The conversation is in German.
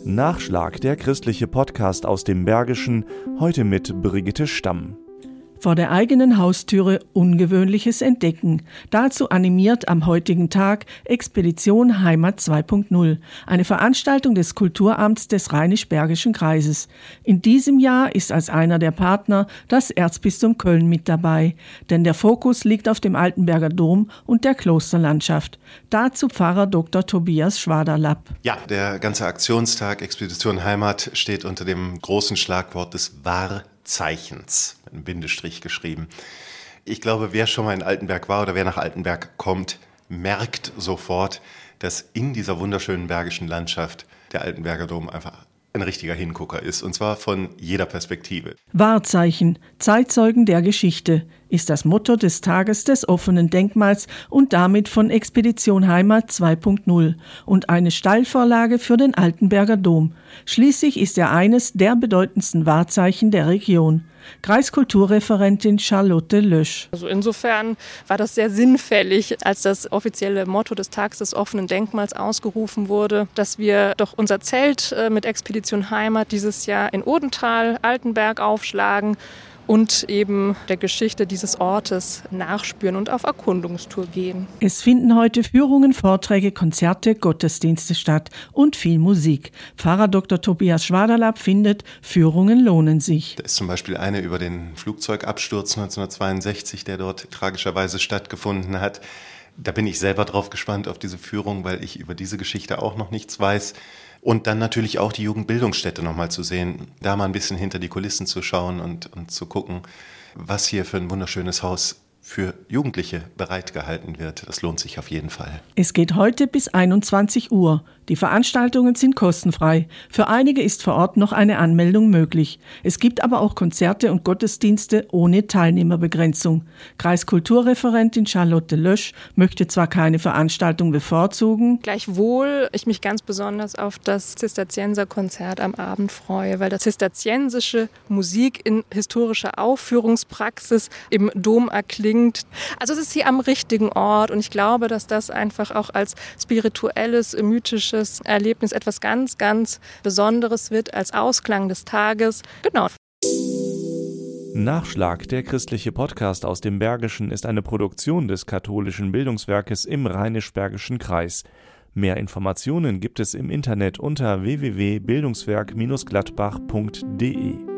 Nachschlag, der christliche Podcast aus dem Bergischen, heute mit Brigitte Stamm. Vor der eigenen Haustüre Ungewöhnliches entdecken. Dazu animiert am heutigen Tag Expedition Heimat 2.0, eine Veranstaltung des Kulturamts des Rheinisch-Bergischen Kreises. In diesem Jahr ist als einer der Partner das Erzbistum Köln mit dabei, denn der Fokus liegt auf dem Altenberger Dom und der Klosterlandschaft. Dazu Pfarrer Dr. Tobias Schwaderlapp. Ja, der ganze Aktionstag Expedition Heimat steht unter dem großen Schlagwort des Wahrzeichens, mit einem Bindestrich geschrieben. Ich glaube, wer schon mal in Altenberg war oder wer nach Altenberg kommt, merkt sofort, dass in dieser wunderschönen bergischen Landschaft der Altenberger Dom einfach ein richtiger Hingucker ist, und zwar von jeder Perspektive. Wahrzeichen, Zeitzeugen der Geschichte, ist das Motto des Tages des offenen Denkmals und damit von Expedition Heimat 2.0 und eine Steilvorlage für den Altenberger Dom. Schließlich ist er eines der bedeutendsten Wahrzeichen der Region. Kreiskulturreferentin Charlotte Lösch. Also insofern war das sehr sinnfällig, als das offizielle Motto des Tages des offenen Denkmals ausgerufen wurde, dass wir doch unser Zelt mit Expedition Heimat dieses Jahr in Odenthal, Altenberg aufschlagen und eben der Geschichte dieses Ortes nachspüren und auf Erkundungstour gehen. Es finden heute Führungen, Vorträge, Konzerte, Gottesdienste statt und viel Musik. Pfarrer Dr. Tobias Schwaderlapp findet, Führungen lohnen sich. Da ist zum Beispiel eine über den Flugzeugabsturz 1962, der dort tragischerweise stattgefunden hat. Da bin ich selber drauf gespannt auf diese Führung, weil ich über diese Geschichte auch noch nichts weiß. Und dann natürlich auch die Jugendbildungsstätte nochmal zu sehen, da mal ein bisschen hinter die Kulissen zu schauen und zu gucken, was hier für ein wunderschönes Haus für Jugendliche bereitgehalten wird. Das lohnt sich auf jeden Fall. Es geht heute bis 21 Uhr. Die Veranstaltungen sind kostenfrei. Für einige ist vor Ort noch eine Anmeldung möglich. Es gibt aber auch Konzerte und Gottesdienste ohne Teilnehmerbegrenzung. Kreiskulturreferentin Charlotte Lösch möchte zwar keine Veranstaltung bevorzugen. Gleichwohl ich mich ganz besonders auf das Zisterzienserkonzert am Abend freue, weil das zisterziensische Musik in historischer Aufführungspraxis im Dom erklingt. Also es ist hier am richtigen Ort und ich glaube, dass das einfach auch als spirituelles, mythisches Erlebnis etwas ganz, ganz Besonderes wird als Ausklang des Tages. Genau. Nachschlag, der christliche Podcast aus dem Bergischen, ist eine Produktion des katholischen Bildungswerkes im Rheinisch-Bergischen Kreis. Mehr Informationen gibt es im Internet unter www.bildungswerk-gladbach.de.